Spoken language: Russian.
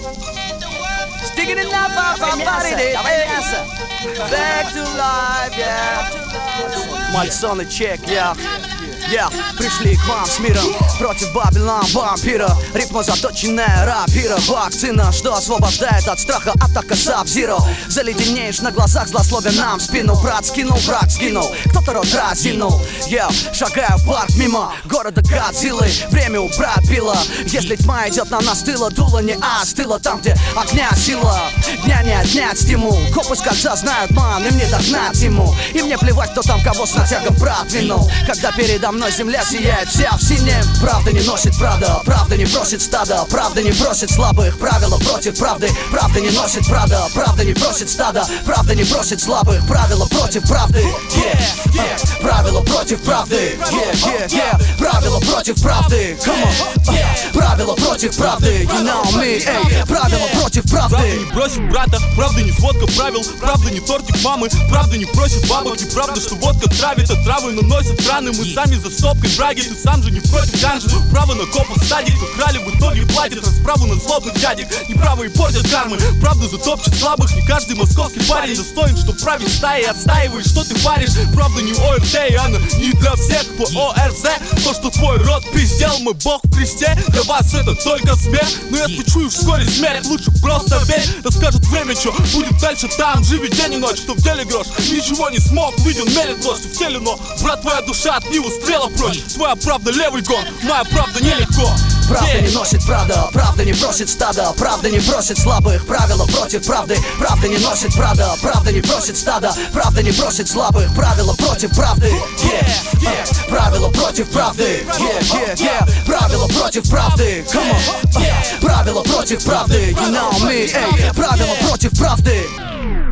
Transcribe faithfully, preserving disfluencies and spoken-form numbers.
Sticking it up, давай мясо. Back to life, yeah. Мальцоны, чек, yeah. Yeah, пришли к вам с миром против Babylon вампира. Рифма заточенная рапира. Вакцина, что освобождает от страха. Атака Sub-Zero. Заледенеешь на глазах, злословия нам в спину. Брат скинул, брат сгинул, кто-то рот разинул. Yeah, шагаю в парк мимо города Годзиллы. Время убрать пила. Если тьма идет на нас тыла, дуло не остыло. Там, где огня сила, дня не отнять стимул. Копы с кольца знают ман, и мне догнать ему. И мне плевать, кто там кого с натягом продвинул. Когда передо мной земля сияет вся в синем. Правда не носит правда, правда не бросит стадо. Правда не бросит слабых, правила против правды. Правда не носит правда, правда не бросит стадо. Правда не бросит слабых, правила против правды. Yeah, yeah. Правила против правды. Yeah, yeah, yeah. Правила против правды. Come on. uh. Правила против правды. You know me, эй. Правила против правды. Правда не бросит брата, правда не сводка правил. Правда не тортик мамы, правда не просит бабок. Неправда, что водка травит, а травы наносят раны. Мы сами за стопкой браги, ты сам же не против ганжи. Право на копов садик, украли в итоге платит расправу на злобных дядек. Неправые портят кармы, правда затопчет слабых. Не каждый московский парень достоин, что правит стаи. Отстаиваешь, что ты паришь. Правда не ОРТ, и она не для всех по ОРЗ. То, что твой род пиздел, мы бог в кресте. Для вас это только смерть, но я почую вскоре смерть. Лучше просто верь, расскажет время, что будет дальше там. Живи день и ночь, что в деле грош. Ничего не смог, виден, мерит ложь, что в теле, но брат, твоя душа от него стрела прочь. Твоя правда левый гон, моя правда нелегко. Правда yeah. не носит правда, правда не бросит стадо. Правда не бросит слабых, правила против правды. Правда не носит правда, правда не бросит стадо. Правда не бросит слабых, правила против правды. Yeah, yeah. Правила против правды. Yeah, yeah, yeah. Правила против правды. Come on. uh. Правила против правды. You know me, эй. Правила против правды.